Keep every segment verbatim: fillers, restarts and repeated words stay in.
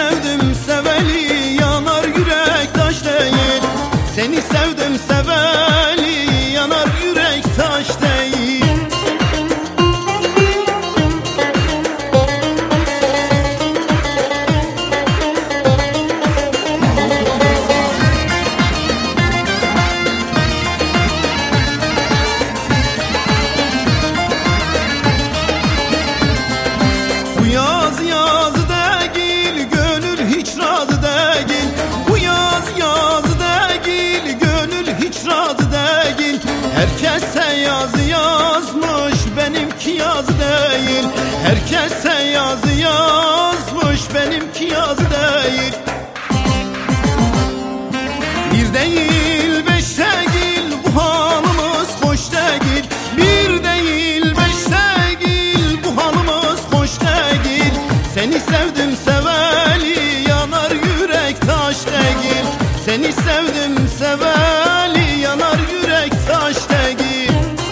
sevdim seveli, yanar yürek taş değil. Seni sevdim seveli, yanar yürek taş değil. Bu yaz yaz değil, gönül hiç razı değil. Bu yaz yaz değil, gönül hiç razı değil. Herkese yazı yazmış, benimki yazı değil. Herkese yazı yazmış, benimki yazı değil. Bir değil beş değil, bu halımız hoş değil. Bir değil beş değil, bu halımız hoş değil. Seni sevdim seveli, yanar yürek taş değil. Seni sevdim seveli, yanar yürek taş değil.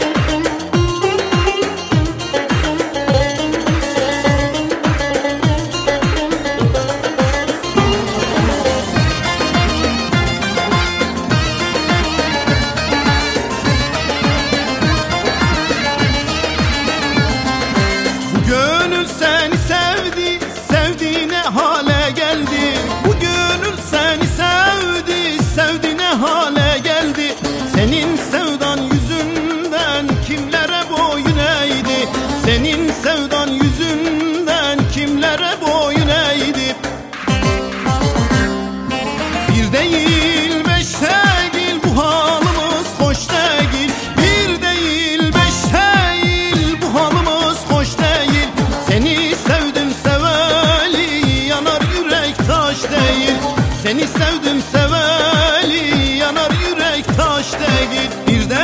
Bu gönül seni sevdi, sevdi ne hale geldi. Bu gönül seni sevdi, sevdi ne hale geldi. Senin sevdan yüzünden kimlere boyun eğdi. Senin sevdan yüzünden kimlere boyun eğdi. Bir değil beş değil, bu halımız hoş değil. Bir değil beş değil, bu halımız hoş değil. Seni sevdim seveli, yanar yürek taş değil. Seni sevdim seveli, yanar yürek taş değil. Bir de